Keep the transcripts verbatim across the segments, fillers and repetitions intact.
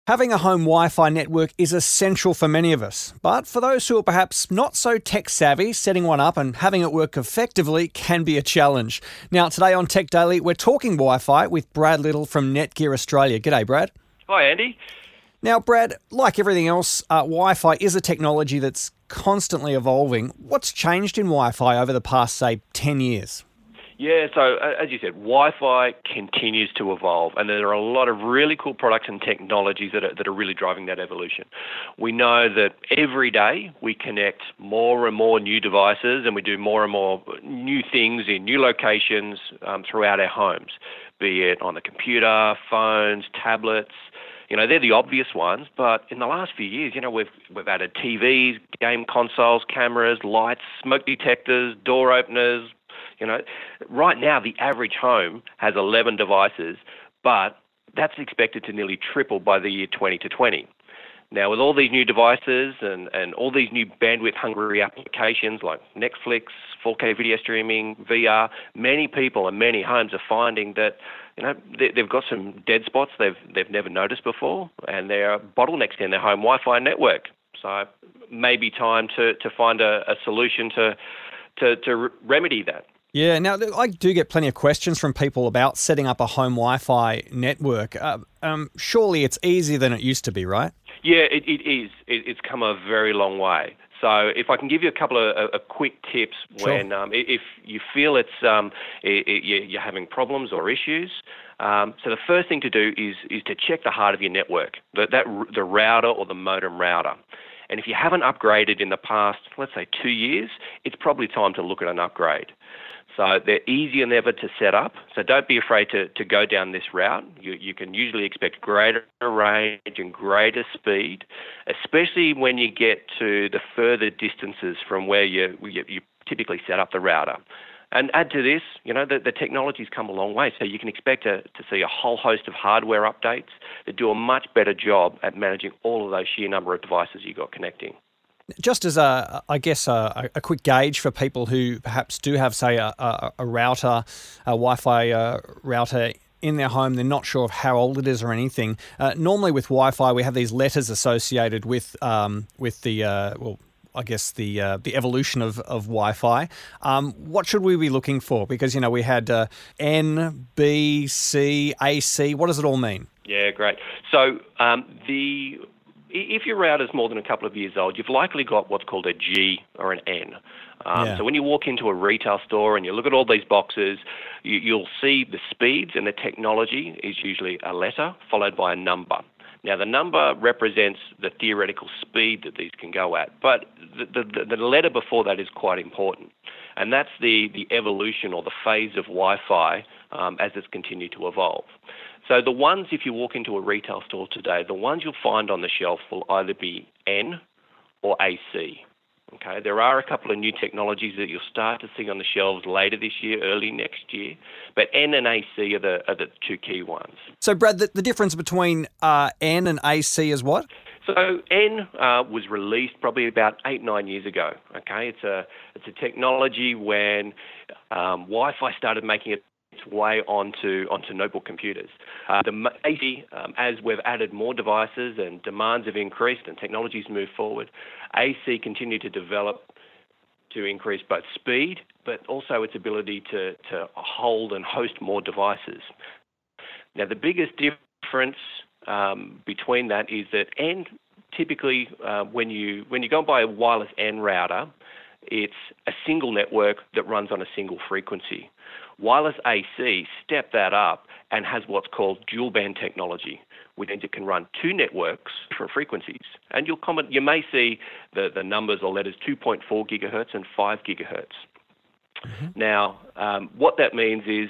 Having a home Wi-Fi network is essential for many of us, but for those who are perhaps not so tech-savvy, setting one up and having it work effectively can be a challenge. Now, today on Tech Daily, we're talking Wi-Fi with Brad Little from Netgear Australia. G'day, Brad. Hi, Andy. Now, Brad, like everything else, uh, Wi-Fi is a technology that's constantly evolving. What's changed in Wi-Fi over the past, say, ten years? Yeah, so uh, as you said, Wi-Fi continues to evolve, and there are a lot of really cool products and technologies that are, that are really driving that evolution. We know that every day we connect more and more new devices, and we do more and more new things in new locations um, throughout our homes, be it on the computer, phones, tablets. You know, they're the obvious ones, but in the last few years, you know, we've we've added T Vs, game consoles, cameras, lights, smoke detectors, door openers. You know, right now the average home has eleven devices, but that's expected to nearly triple by the year twenty to twenty. Now, with all these new devices and, and all these new bandwidth-hungry applications like Netflix, four K video streaming, V R, many people and many homes are finding that, you know, they, they've got some dead spots they've they've never noticed before, and there are bottlenecks in their home Wi-Fi network. So, maybe time to, to find a, a solution to to to remedy that. Yeah, now I do get plenty of questions from people about setting up a home Wi-Fi network. Uh, um, surely it's easier than it used to be, right? Yeah, it, it is. It, it's come a very long way. So if I can give you a couple of uh, quick tips Sure. when um, if you feel it's um, it, it, you're having problems or issues. Um, so the first thing to do is is to check the heart of your network, the, that the router or the modem router. And if you haven't upgraded in the past, let's say two years, it's probably time to look at an upgrade. So they're easier than ever to set up. So don't be afraid to, to go down this route. You, you can usually expect greater range and greater speed, especially when you get to the further distances from where you, you, you typically set up the router. And add to this, you know, the, the technology's come a long way. So you can expect to, to see a whole host of hardware updates that do a much better job at managing all of those sheer number of devices you've got connecting. Just as a, I guess, a, a quick gauge for people who perhaps do have, say, a, a, a router, a Wi-Fi uh, router in their home, they're not sure of how old it is or anything. Uh, normally with Wi-Fi, we have these letters associated with um, with the, uh, well, I guess the uh, the evolution of, of Wi-Fi. Um, what should we be looking for? Because, you know, we had uh, N, B, C, A, C. What does it all mean? Yeah, great. So um, the... If your router's more than a couple of years old, you've likely got what's called a G or an N. Um, Yeah. So when you walk into a retail store and you look at all these boxes, you, you'll see the speeds, and the technology is usually a letter followed by a number. Now, the number represents the theoretical speed that these can go at, but the, the, the letter before that is quite important, and that's the, the evolution or the phase of Wi-Fi um, as it's continued to evolve. So the ones, if you walk into a retail store today, the ones you'll find on the shelf will either be N or A C. Okay, there are a couple of new technologies that you'll start to see on the shelves later this year, early next year, but N and A C are the are the two key ones. So, Brad, the, the difference between uh, N and A C is what? So N uh, was released probably about eight, nine years ago. Okay, it's a it's a technology when um, Wi-Fi started making it its way onto onto notebook computers. Uh, the A C, um, as we've added more devices and demands have increased and technologies move forward, A C continued to develop to increase both speed, but also its ability to, to hold and host more devices. Now, the biggest difference um, between that is that N, typically, uh, when you when you go and buy a wireless N router, it's a single network that runs on a single frequency. Wireless A C stepped that up and has what's called dual band technology, which means it can run two networks for frequencies. And you'll comment, you may see the, the numbers or letters two point four gigahertz and five gigahertz. Mm-hmm. Now, um, what that means is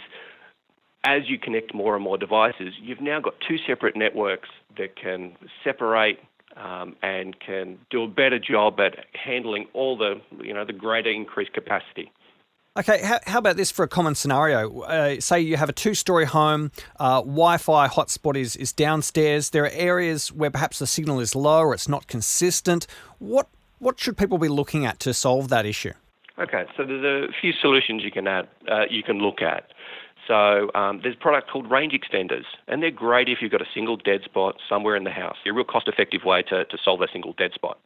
as you connect more and more devices, you've now got two separate networks that can separate um, and can do a better job at handling all the, you know, the greater increased capacity. Okay, how, how about this for a common scenario? Uh, say you have a two-storey home, uh, Wi-Fi hotspot is, is downstairs. There are areas where perhaps the signal is low or it's not consistent. What what should people be looking at to solve that issue? Okay, so there's a few solutions you can add, uh, you can look at. So um, there's a product called range extenders, and they're great if you've got a single dead spot somewhere in the house. They're a real cost-effective way to, to solve that single dead spot.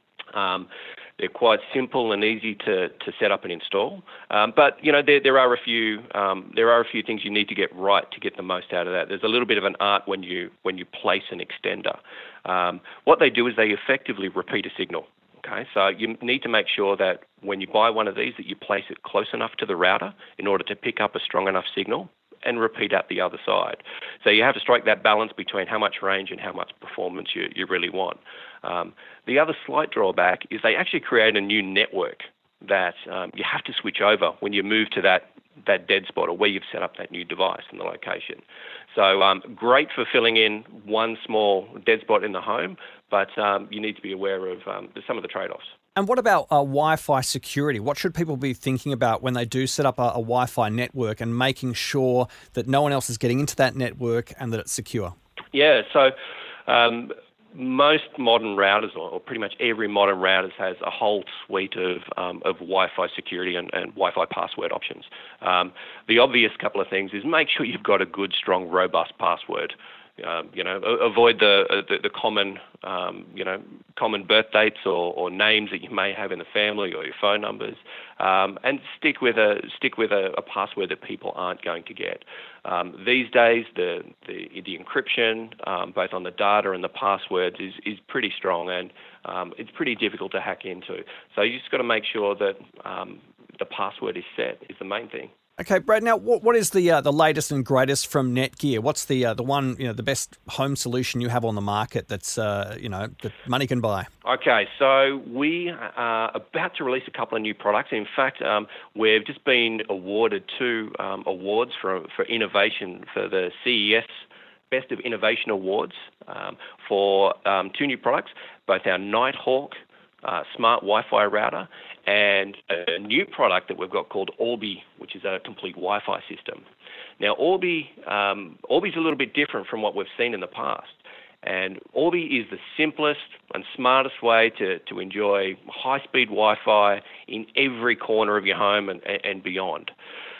Um, they're quite simple and easy to, to set up and install, um, but you know there, there are a few um, there are a few things you need to get right to get the most out of that. There's a little bit of an art when you when you place an extender. Um, what they do is they effectively repeat a signal. Okay, so you need to make sure that when you buy one of these that you place it close enough to the router in order to pick up a strong enough signal and repeat out the other side. So you have to strike that balance between how much range and how much performance you, you really want. Um, the other slight drawback is they actually create a new network that um, you have to switch over when you move to that, that dead spot or where you've set up that new device in the location. So um, great for filling in one small dead spot in the home, but um, you need to be aware of um, some of the trade-offs. And what about uh, Wi-Fi security? What should people be thinking about when they do set up a, a Wi-Fi network and making sure that no one else is getting into that network and that it's secure? Yeah, so um, most modern routers, or pretty much every modern routers, has a whole suite of um, of Wi-Fi security and, and Wi-Fi password options. Um, the obvious couple of things is make sure you've got a good, strong, robust password. Um, you know, avoid the uh, the, the common, um, you know, common birth dates or, or names that you may have in the family or your phone numbers, um, and stick with a stick with a, a password that people aren't going to get. Um, these days, the the, the encryption, um, both on the data and the passwords, is is pretty strong, and um, it's pretty difficult to hack into. So you just got to make sure that um, the password is set is the main thing. Okay, Brad. Now, what what is the uh, the latest and greatest from Netgear? What's the uh, the one you know the best home solution you have on the market that's uh, you know that money can buy? Okay, so we are about to release a couple of new products. In fact, um, we've just been awarded two um, awards for for innovation for the C E S Best of Innovation Awards um, for um, two new products, both our Nighthawk uh, smart Wi-Fi router and a new product that we've got called Orbi, which is a complete Wi-Fi system. Now, Orbi, um, Orbi's a little bit different from what we've seen in the past. And Orbi is the simplest and smartest way to, to enjoy high-speed Wi-Fi in every corner of your home and, and beyond.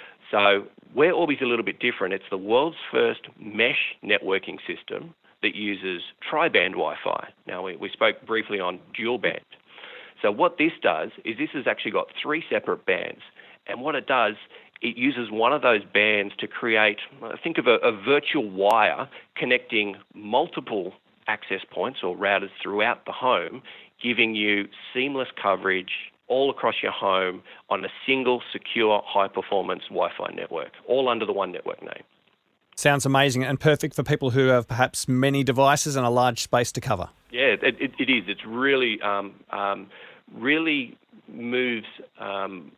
So where Orbi's a little bit different, it's the world's first mesh networking system that uses tri-band Wi-Fi. Now, we, we spoke briefly on dual band. So what this does is this has actually got three separate bands. And what it does, it uses one of those bands to create, think of a, a virtual wire connecting multiple access points or routers throughout the home, giving you seamless coverage all across your home on a single, secure, high-performance Wi-Fi network, all under the one network name. Sounds amazing and perfect for people who have perhaps many devices and a large space to cover. Yeah, it, it, it is. It's really, um, um, really moves um,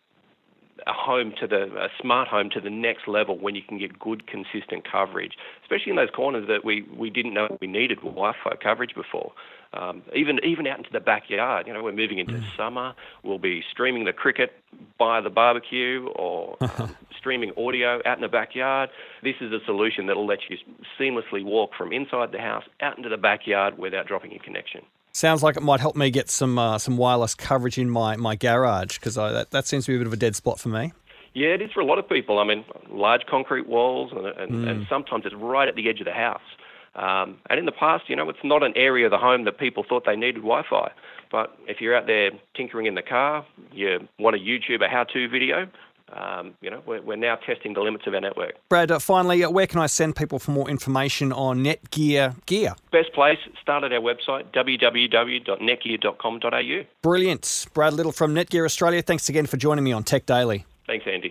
a home to the a smart home to the next level when you can get good, consistent coverage, especially in those corners that we, we didn't know we needed Wi-Fi coverage before. Um, even even out into the backyard, you know, we're moving into mm. summer. We'll be streaming the cricket by the barbecue or um, streaming audio out in the backyard. This is a solution that will let you seamlessly walk from inside the house out into the backyard without dropping your connection. Sounds like it might help me get some uh, some wireless coverage in my, my garage, because that, that seems to be a bit of a dead spot for me. Yeah, it is for a lot of people. I mean, large concrete walls, and, and, mm. and sometimes it's right at the edge of the house. Um, and in the past, you know, it's not an area of the home that people thought they needed Wi-Fi. But if you're out there tinkering in the car, you want to YouTube a how-to video, um, you know, we're, we're now testing the limits of our network. Brad, uh, finally, uh, where can I send people for more information on Netgear gear? Best place, start at our website, w w w dot netgear dot com dot a u. Brilliant. Brad Little from Netgear Australia, thanks again for joining me on Tech Daily. Thanks, Andy.